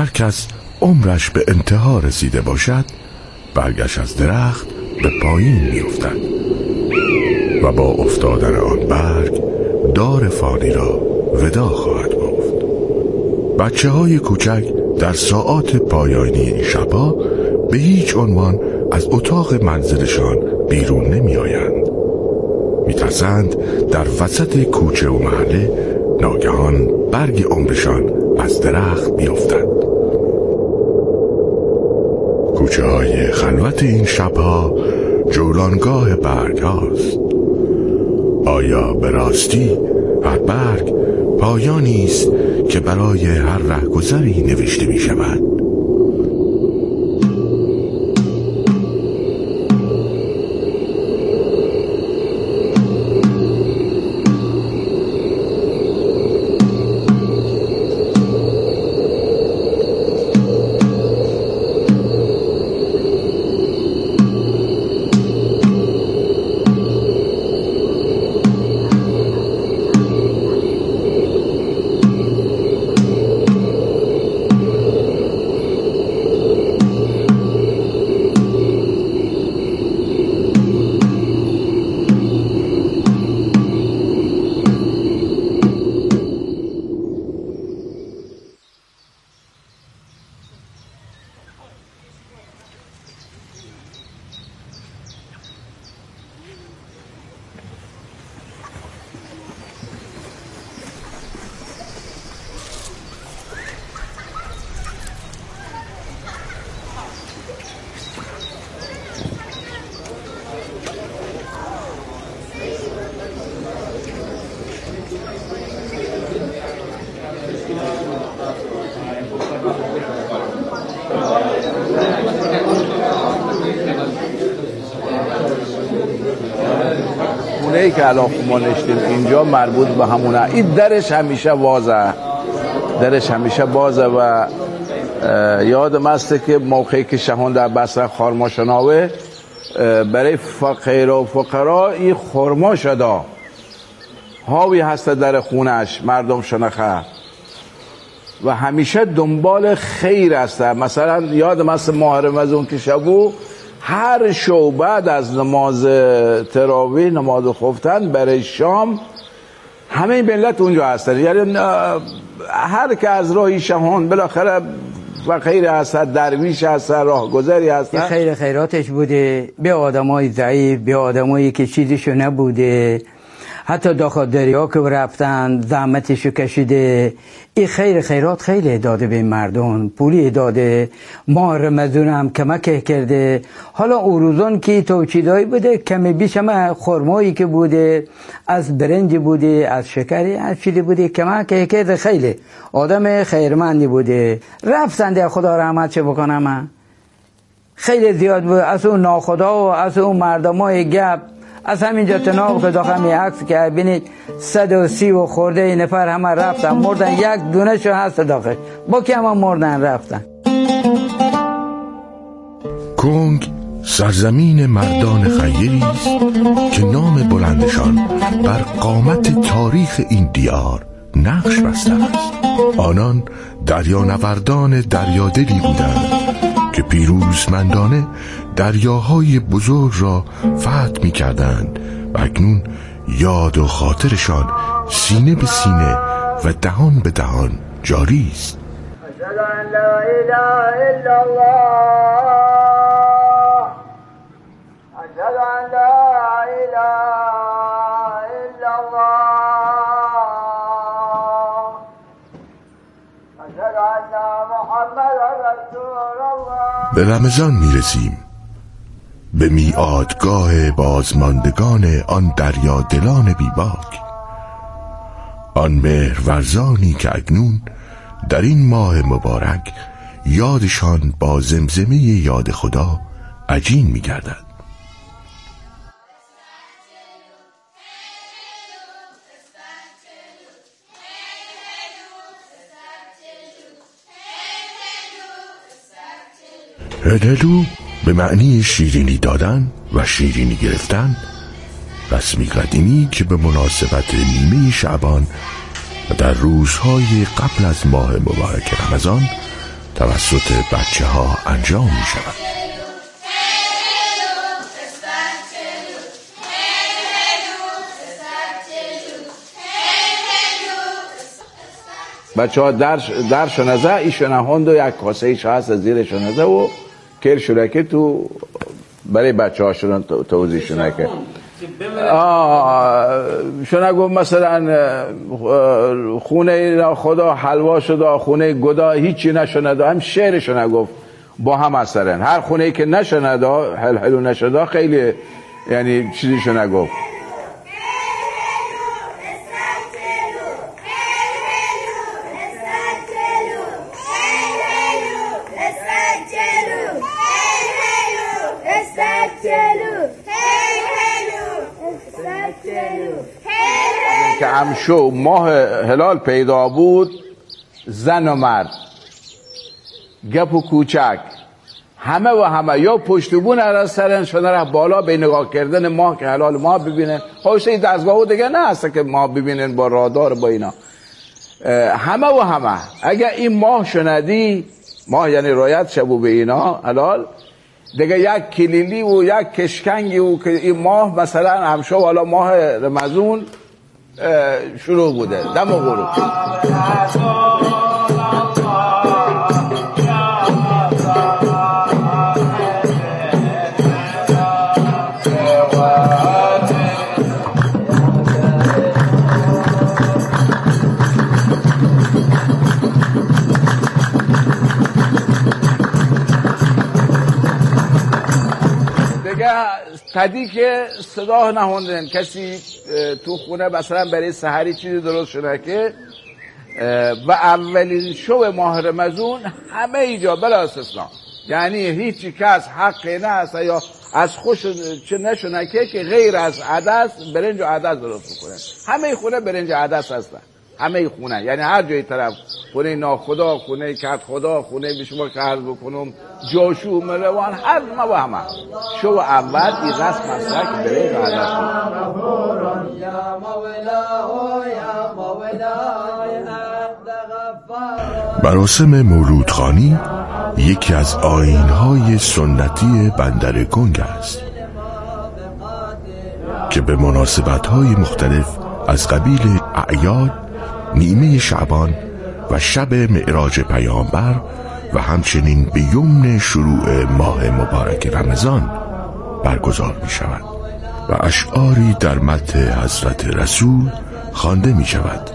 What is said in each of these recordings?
هر کس عمرش به انتها رسیده باشد برگش از درخت به پایین میافتد و با افتادن آن برگ دار فانی را ودا خواهد گفت. بچه های کوچک در ساعات پایانی این شبها به هیچ عنوان از اتاق منزلشان بیرون نمی آیند. می ترسند در وسط کوچه و محله ناگهان برگ عمرشان از درخت بیفتد. کوچه های خلوت این شبها جولانگاه برگ هاست. آیا به راستی هر برگ پایانی است که برای هر رهگذری نوشته می شود؟ خونه‌ای که الان ما نشتیم اینجا مربوط به همونه. این درش همیشه بازه و یادم است که موقعی که شهان در بصره خرما شناوه برای فقیر و فقرا این خرما شده هاوی هست در خونش مردم شنخه و همیشه دنبال خیر است. مثلا یادم است ماه رمضان که شبو هر شو بعد از نماز تراویح نماز خفتن برای شام همه ملت اونجا هستن. یعنی هر که از راهی شهان بالاخره فقیر هست، درویش هست، راهگذری هست. خیر خیراتش بوده به آدمای ضعیف، به آدمایی که چیزیشو نبوده، حتی داخل دریا که رفتن زحمتشو کشیده. این خیر خیرات خیلی داده به مردم، پولی داده، ماه رمضان هم کمک کرده. حالا او روزان که توچیدایی بوده کمی بیش هم خرمایی که بوده، از برنج بوده، از شکری، از چیزی بوده کمک کرده. خیلی آدم خیرمندی بوده. رفتن در خدا رحمت چه بکنم خیلی زیاد بود. از اون ناخدا و از اون مردمای گپ از همینجا تناب که داخل می عکس که بینید 130 و خورده نفر همه رفتن مردن، یک دونه شو هست داخل با که همه مردن رفتن. کنگ سرزمین مردان خیری است که نام بلندشان بر قامت تاریخ این دیار نقش بسته است. آنان دریانوردان دریادلی بودند که پیروزمندانه دریاهای بزرگ را فتح می کردند و اکنون یاد و خاطرشان سینه به سینه و دهان به دهان جاری است. اشهد ان لا اله الا الله، اشهد ان لا اله الا الله، اشهد ان محمد رسول الله. به رمضان می رسیم، به میعادگاه بازماندگان آن دریا دلان بیباک، آن مهرورزانی که اکنون در این ماه مبارک یادشان با زمزمه یاد خدا عجین می گردد. هدلو به معنی شیرینی دادن و شیرینی گرفتن، رسمی قدیمی که به مناسبت نیمه شعبان و در روزهای قبل از ماه مبارک رمضان توسط بچه ها انجام می شود. بچه ها در شنزه ایشونه هند و یک کاسه ایش هست زیر شنزه و کل شرکه تو برای بچه ها شدن توضیح شنکه شونه گفت مثلا خونه خدا حلوا شده، خونه گدا هیچی نشنده، هم شعر شونه گفت با هم اثرن. هر خونه ای که نشنده حلو نشده خیلی یعنی چیزی شونه گفت. که امشو ماه هلال پیدا بود، زن و مرد گپ و کوچک همه و همه یا پشتبون از سرن شده ره بالا به نگاه کردن ماه که هلال ماه ببینن. خوشه این دستگاه دیگه نه هست که ماه ببینن با رادار با اینا. همه و همه اگر این ماه شندی، ماه یعنی رایت شبو به اینا هلال دیگه، یک کلیلی و یک کشکنگی و که این ماه مثلا همشو والا ماه رمضان شروع بوده دم و غروب. تدی که صدا نهوندن کسی تو خونه مثلا برای سحری چیزی درست شده که و اولین شب ماه رمضان همه اینجا بلا استثناء، یعنی هیچ کس حقی نه هست یا از خوش چه نشونه که غیر از عدس برنج و عدس درست بکنه. همه خونه برنج عدس هستن، همه خونه، یعنی هر جای طرف، خونه ناخدا، خونه کت خدا، خونه به شما که عرض بکنم جاشو ملوان، هر ما و همه شو اول این رسم است که برنج و عدس مراسم مولودخوانی یکی از آیین‌های سنتی بندر کنگ است که به مناسبت‌های مختلف از قبیل اعیاد، نیمه شعبان و شب معراج پیامبر و همچنین به یمن شروع ماه مبارک رمضان برگزار می شود و اشعاری در مدح حضرت رسول خوانده می شود.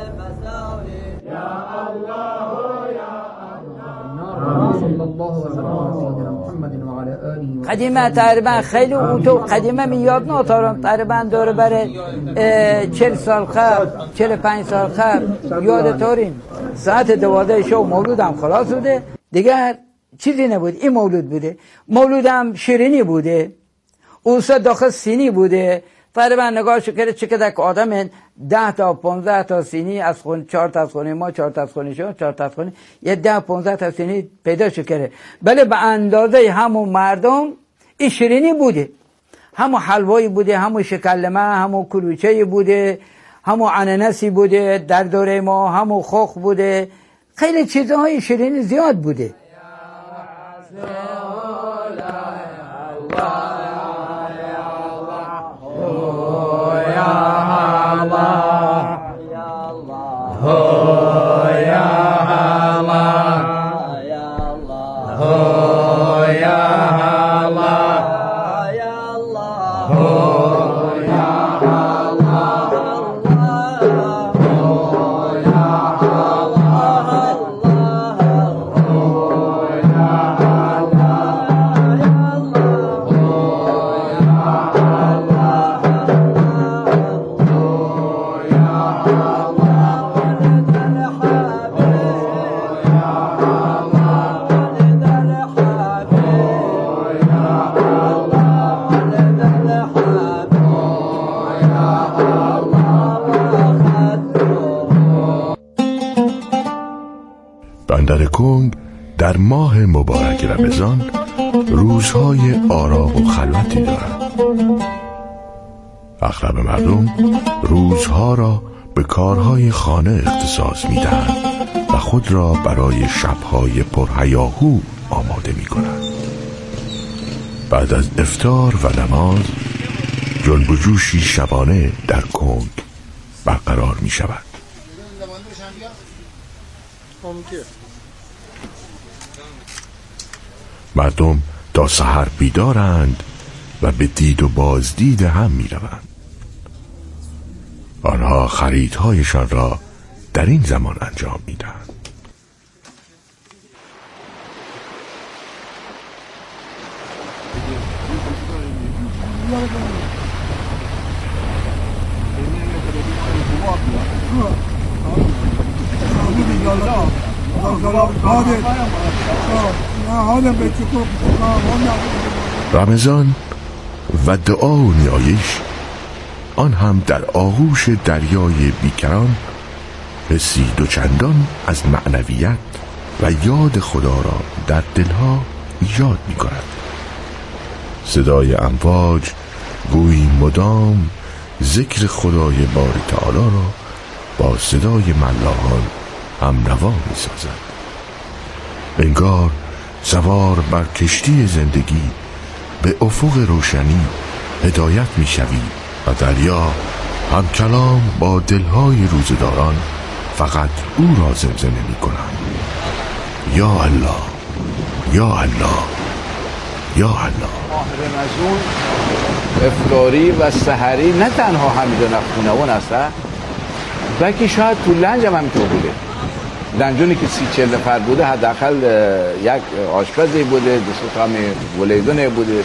قدیمه تقریبا خیلی اوتو قدیمه میاد ناتارم تقریبا داره بره 40 سال قبل 45 سال قبل یاد تاریم ساعت 12 شب مولودم خلاص بوده دیگر چیزی نبود. این مولود بوده، مولودم شیرینی بوده، اوسا داخل سینی بوده. تقریبا نگاهشو کرده چه که دک آدم 10 تا 15 تا سینی از خون، 4 تا از خونه ما، 4 تا از خونه شما، 4 تا از خونه، یه 10 15 تا سینی پیدا شو کرده. بله به اندازه همون مردم این شیرینی بوده، همون حلوایی بوده، همون شکلمه، همون کلوچه بوده، همون اناناسی بوده در دوره ما، همون خوخ بوده، خیلی چیزهای شیرینی زیاد بوده. بندر کنگ در ماه مبارک رمضان روزهای آرام و خلوتی دارد. اغلب مردم روزها را به کارهای خانه اختصاص می‌دهند و خود را برای شب‌های پرهیاهو آماده می‌کنند. بعد از افطار و نماز جنب و جوشی شبانه در کنگ برقرار می‌شود. مردم تا سحر بیدارند و به دید و بازدید هم می‌روند. آنها خریدهایشان را در این زمان انجام می‌دهند. رمضان و دعا و نیایش، آن هم در آغوش دریای بیکران، حسی دوچندان از معنویت و یاد خدا را در دلها ایجاد می کند. صدای امواج گویی مدام ذکر خدای باری تعالی را با صدای ملاحان هم نوا می سازد. انگار سوار بر کشتی زندگی به افق روشنی هدایت می شوی و دریا هم کلام با دلهای روزداران فقط او را زمزمه می کنند: یا الله، یا الله، یا الله. ماه رمضان افطاری و سحری نه تنها همینجا نخونوان هست، بلکه شاید تو لنج هم همینطور بوده. لنجونی که 30-40 نفر بوده، حداقل یک آشپزی بوده، 2 تا هم ولیدونه بوده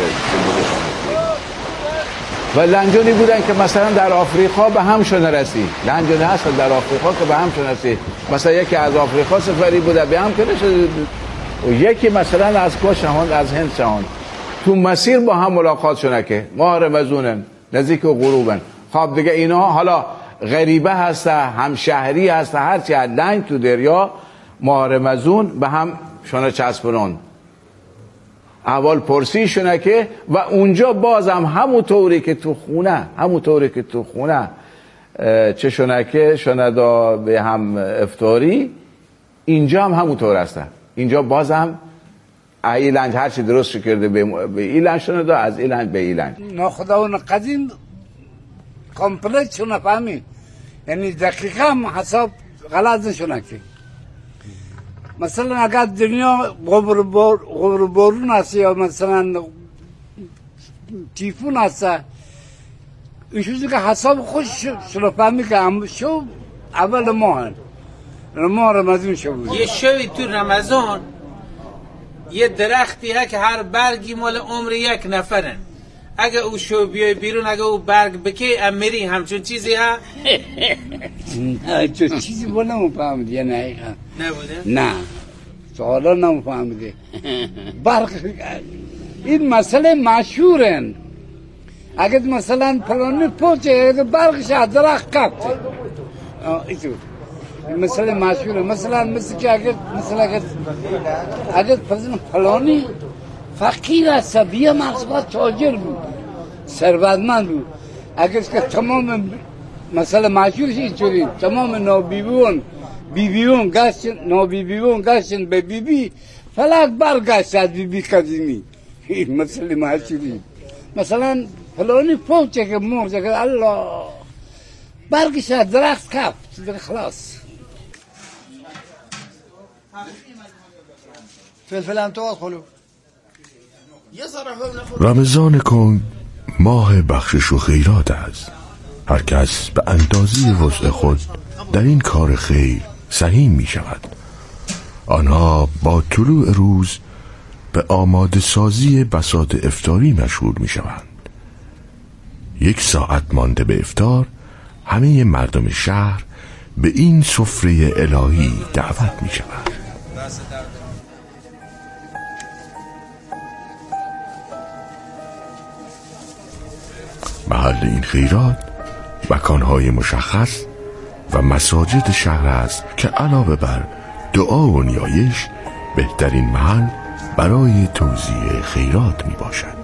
و لنجونی بودن که مثلا در آفریقا به هم شونه رسی. لنجونی هست در آفریقا که به هم شونه رسی. مثلا یکی از آفریقا سفری بوده به هم کنه شده، و یکی مثلا از کشهان از هند شهان تو مسیر با هم ملاقات شونه که ماه رمضانن نزدیک غروبن. خب دیگه اینا حالا غریبه هسته، هم شهری هسته، هرچی از لنگ تو دریا ماه رمضان به هم شونه چسبنون. اول پرسی شونه که و اونجا بازم همونطوری که تو خونه چه شونه که شونه دا به هم افطاری، اینجا هم همونطور هسته. اینجا بازم ای لنج هرچی درست کرده به ای لنج شونه دا، از ای لنج به ای لنج. ناخداوند قدیم کامپلیت شونه فهمی، یعنی دقیقا هم حساب غلط نشونه که مثلا اگر دنیا غبر بارون هست یا مثلا تیفون هست، این چیزی که حساب خوش شده فهمی که هم شو اول ماه رمضان شو بود. یه شوی تو رمضان یه درختی هست که هر برگی مال عمر یک نفرن. اگه او شو بیای بیرون، اگه او برگ بکی امیری همچون چیزی ها؟ نه چون چیزی با نمفهمید یا نه نبوده؟ نه سوالا نمفهمیده. برگ این مسئله مشهورن. اگه مثلا پلانی پوچه اگه برگش از درخت کپته این مسئله مشهوره. مثل که اگه پلانی فقیر است بیا مقصود تاجر بود ثروتمند بود، اگر که تمام مثلا مشهورش اینطوری تمام نابیبیون گشتن به بیبی فلک برگشت از بیبی قدیمی. این مسئله مشهوری. مثلا فلانی فوچه که مرده که الله برگش از درخت کفت خلاص. فلفل هم تو خلو. رمضان کنگ ماه بخشش و خیرات است. هر کس به اندازه وسع خود در این کار خیر سهیم می شود. آنها با طلوع روز به آماده سازی بساط افطاری مشغول می شوند. 1 ساعت مانده به افطار همه مردم شهر به این سفره الهی دعوت می شوند. محل این خیرات مکانهای مشخص و مساجد شهر است که علاوه بر دعا و نیایش بهترین محل برای توزیع خیرات می باشد.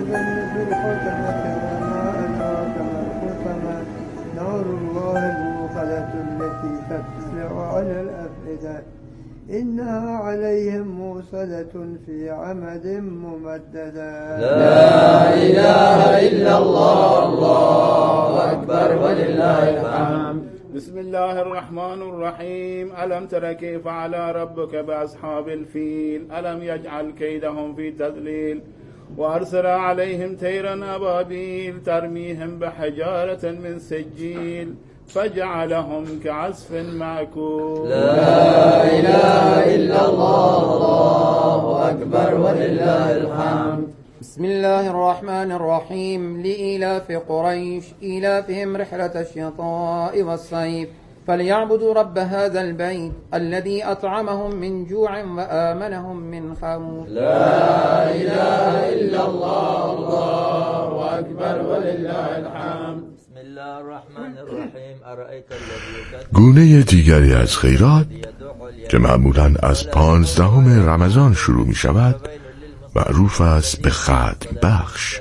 في الحطمة وما أدراك ما الحطمة نار الله الموقدة التي تطلع على الأفئدة إنها عليهم موصلة في عمد ممددة. لا إله إلا الله الله أكبر ولله الحمد. بسم الله الرحمن الرحيم. ألم تر كيف فعل ربك بأصحاب الفيل ألم يجعل كيدهم في تضليل وأرسل عليهم طيرا أبابيل ترميهم بحجارة من سجيل فجعلهم كعصف مأكول. لا إله إلا الله الله أكبر ولله الحمد. بسم الله الرحمن الرحيم. لإيلاف قريش إيلافهم رحلة الشتاء والصيف فليعبدوا رب هذا البيت الذي أطعمهم من جوع وآمنهم من خوف. لا إله إلا الله الله أكبر ولله الحمد. بسم الله الرحمن الرحيم. أرأيت الذي گونه دیگری از خیرات که معمولاً از 15 رمضان شروع می شود معروف است به ختم بخش.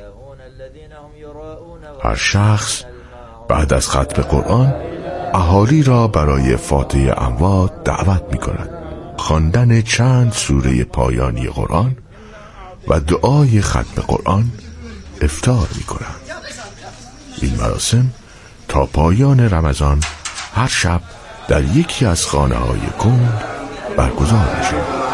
هر شخص بعد از ختم قرآن اهالی را برای فاتحه اموات دعوت می کند، خواندن چند سوره پایانی قرآن و دعای ختم قرآن افطار می کند. این مراسم تا پایان رمضان هر شب در یکی از خانه های کند برگزار می شود.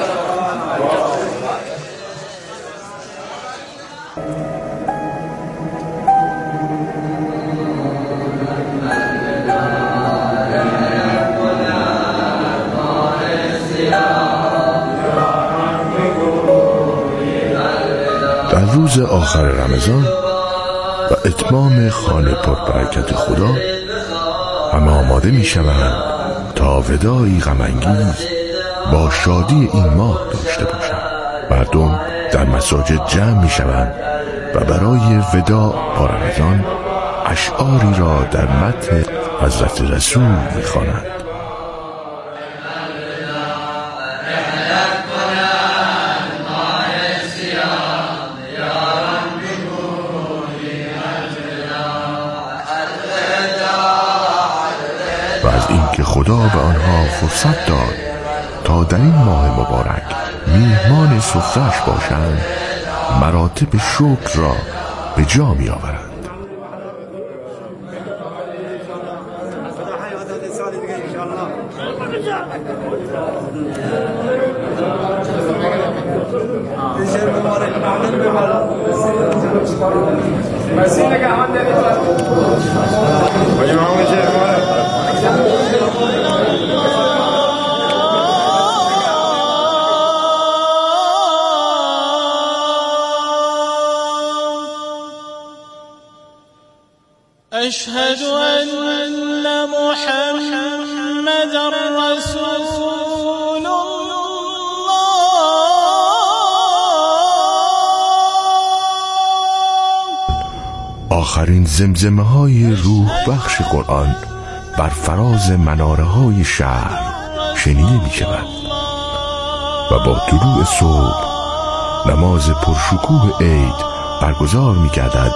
در روز آخر رمضان و اتمام خانه پربرکت خدا همه آماده می شوند تا وداعی غم‌انگیز با شادی این ماه داشته باشند. مردم در مساجد جمع می شوند و برای وداع با رمضان اشعاری را در مدح حضرت رسول می خوانند. و از اینکه خدا به آنها فرصت داد تا در این ماه مبارک میهمان سفره‌اش باشند مراتب شکر را به جا می آورند. أشهد أن محمد رسول الله. آخرین زمزمه های روح بخش قرآن بر فراز مناره های شهر شنیده می شود و با طلوع صبح نماز پرشکوه عید برگزار می گردد.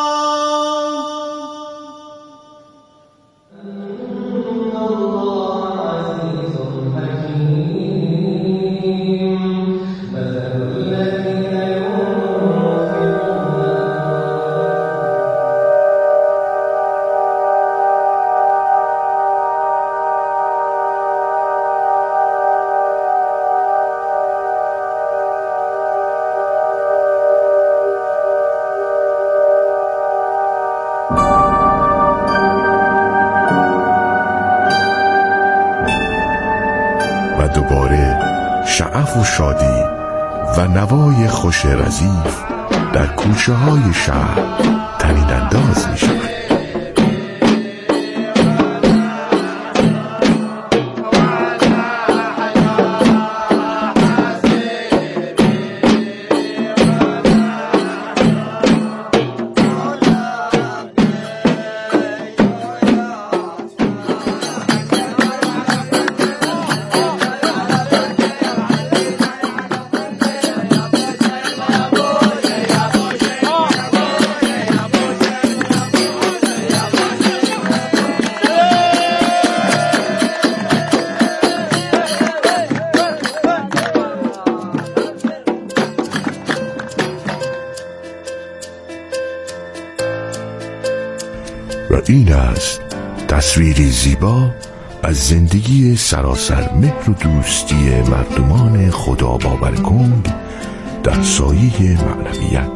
و دوباره شعف و شادی و نوای خوش رضیف در کوچه های شهر طنین انداز می شود. این است تصویری زیبا از زندگی سراسر مهر و دوستی مردمان خدا باور کنگ در سایه معنویت.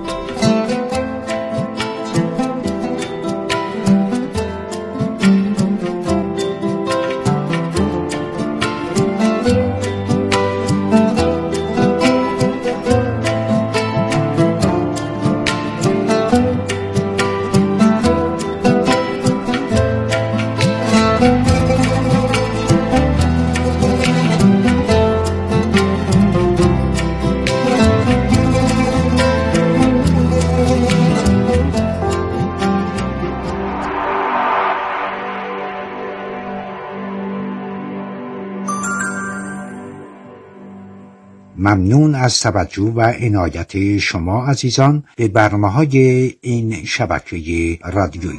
ممنون از توجه و عنایت شما عزیزان به برنامه‌های این شبکه رادیویی.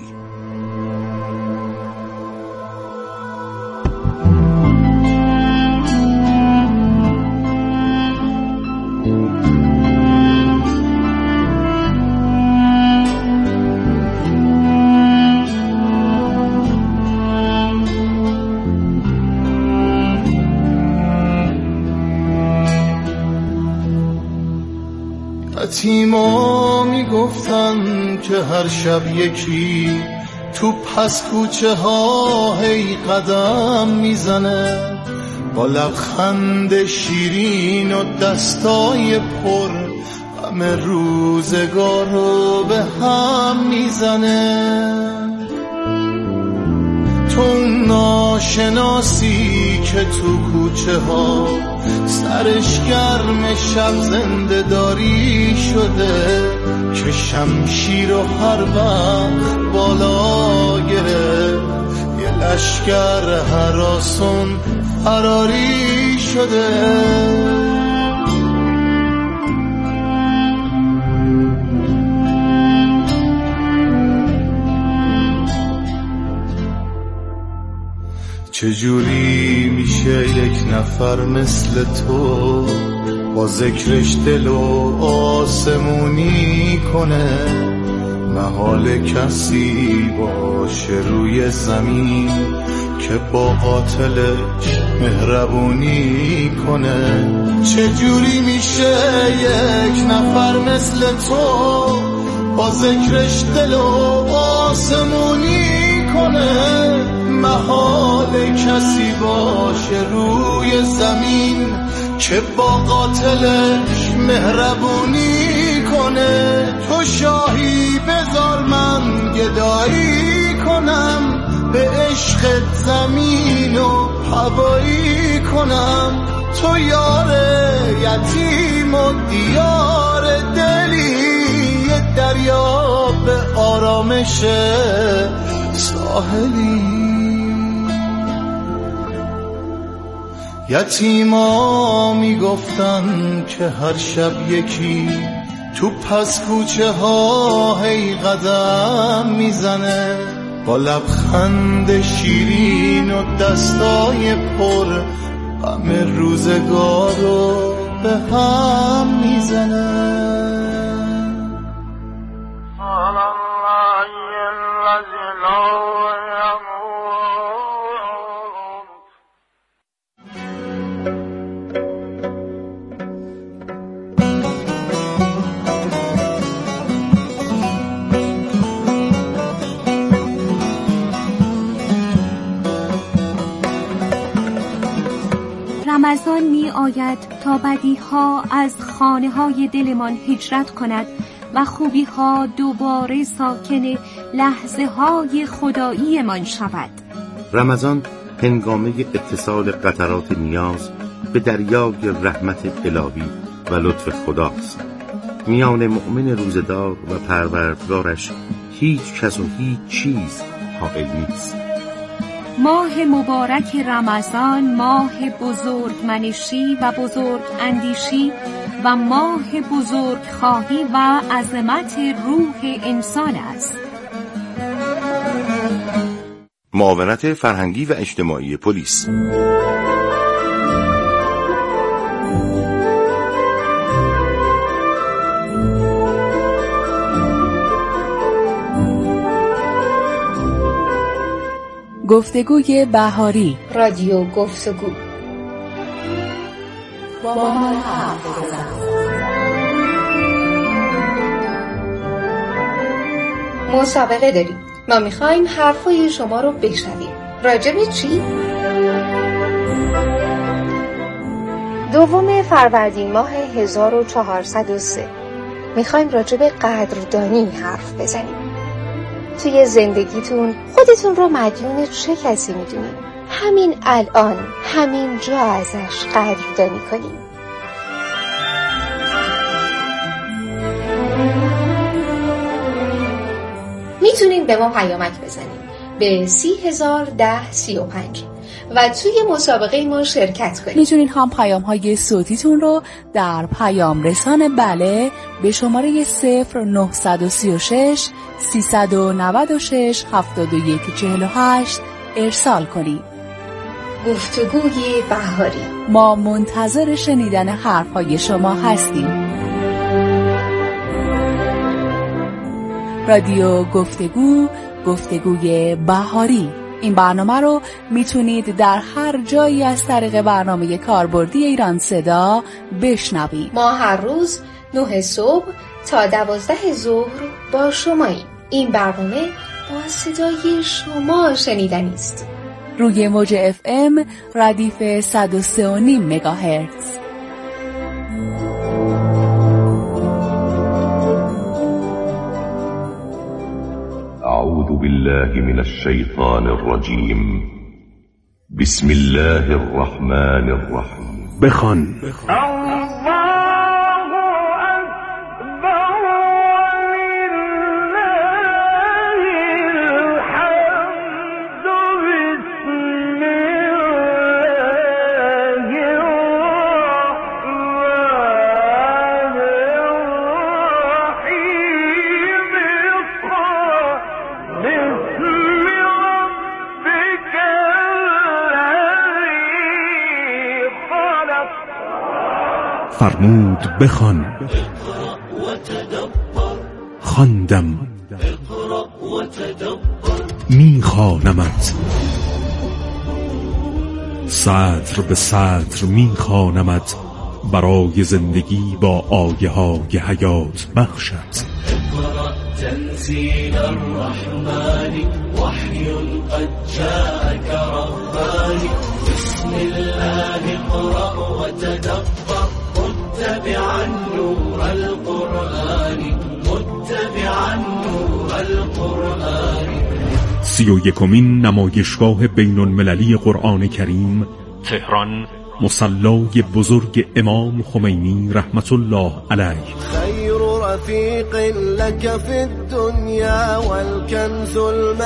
یتیما میگفتن که هر شب یکی تو پس کوچه ها هی قدم میزنه، با لبخند شیرین و دستای پر همه روزگار رو به هم میزنه. تو ناشناسی که تو کوچه ها سرش گرم شب زنده داری شده، که شمشیر و هر وقت بالا گرفت یه لشکر هراسون فراری شده. چجوری میشه یک نفر مثل تو با ذکرش دل و آسمونی کنه، محال کسی باشه روی زمین که با قاتلش مهربونی کنه. چجوری میشه یک نفر مثل تو با ذکرش دل و آسمونی کنه، محال کسی باشه روی زمین که با قاتلش مهربونی کنه. تو شاهی بذار من گدایی کنم، به عشقت زمین و هوایی کنم. تو یار یتیم و دیار دلی، یه دریا به آرامش ساحلی. یتیما میگفتن که هر شب یکی تو پس کوچه ها هی قدم میزنه، با لبخند شیرین و دستای پر همه روزگار رو به هم میزنه. رمضان می آید تا بدیها از خانه های دلمان هجرت کند و خوبی ها دوباره ساکن لحظه های خدایی من شود. رمضان هنگامه اتصال قطرات نیاز به دریای رحمت الهی و لطف خداست. میان مؤمن روزدار و پروردگارش هیچ کس و هیچ چیز حائل نیست. ماه مبارک رمضان ماه بزرگ منشی و بزرگ اندیشی و ماه بزرگ خواهی و عظمت روح انسان است. معاونت فرهنگی و اجتماعی پلیس. گفتگوی بهاری. رادیو گفتگو. با ما حرف بزن. مسابقه داریم. ما میخوایم حرفای شما رو بشنویم. راجع به چی؟ 2 فروردین ماه 1403 میخوایم راجع به قدردانی حرف بزنیم. توی زندگیتون خودتون رو مدیون چه کسی میدونید؟ همین الان همین جا ازش قدردانی کنیم. میتونید به ما پیامک بزنید به 301035 و توی مسابقه ما شرکت کنید. میتونید هم پیام‌های صوتیتون رو در پیام رسان بله به شماره 0936 396 7148 ارسال کنید. گفتگوی بهاری. ما منتظر شنیدن حرف‌های شما هستیم. رادیو گفتگو، گفتگوی بهاری. این برنامه رو میتونید در هر جایی از طریق برنامه کاربردی ایران صدا بشنوید. ما هر روز 9 صبح تا 12 ظهر با شماییم. این برنامه با صدای شما شنیدنی است. روی موج FM ردیف 103.5 مگاهرتز. أعوذ بالله من الشيطان الرجيم. بسم الله الرحمن الرحيم. بخوان. فرمود بخوان. خواندم میخوانمت، سطر به سطر میخوانمت برای زندگی با آیه های حیات بخشت. تنزيل الرحمن وحي قد جاءك رباني بسم الله اقرأ وتدبر متبعا نور القرآن متبعا نور القرآن. 31مین نمایشگاه بین المللی قرآن کریم تهران، مصلای بزرگ امام خمینی رحمت الله علیه. خیر رفیق لك في الدنيا والكنز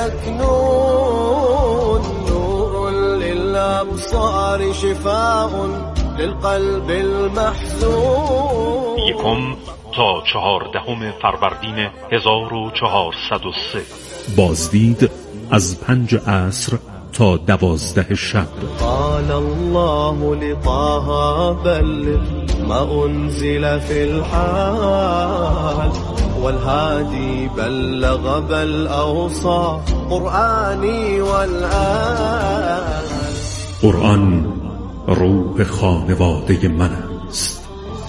المكنون نور للأبصار شفاء للقلب المحزون. 1 تا 14 فروردین 1403. بازدید از 5 عصر تا 12 شب. قال الله لطه بلغ ما انزل في الحال والهادي بلغ بل اوصى قرآنی والآل. قرآن روح خانواده من است.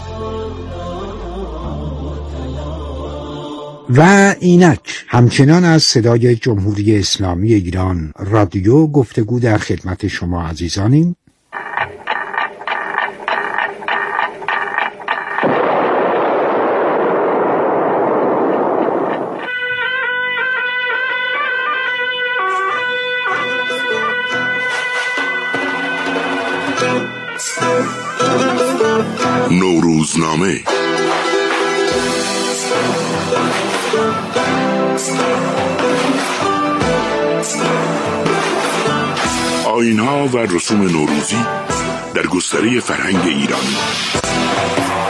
و اینک همچنان از صدای جمهوری اسلامی ایران رادیو گفتگو در خدمت شما عزیزانیم. نوروزنامه. آیین‌ها و رسوم نوروزی در گستره فرهنگ ایران.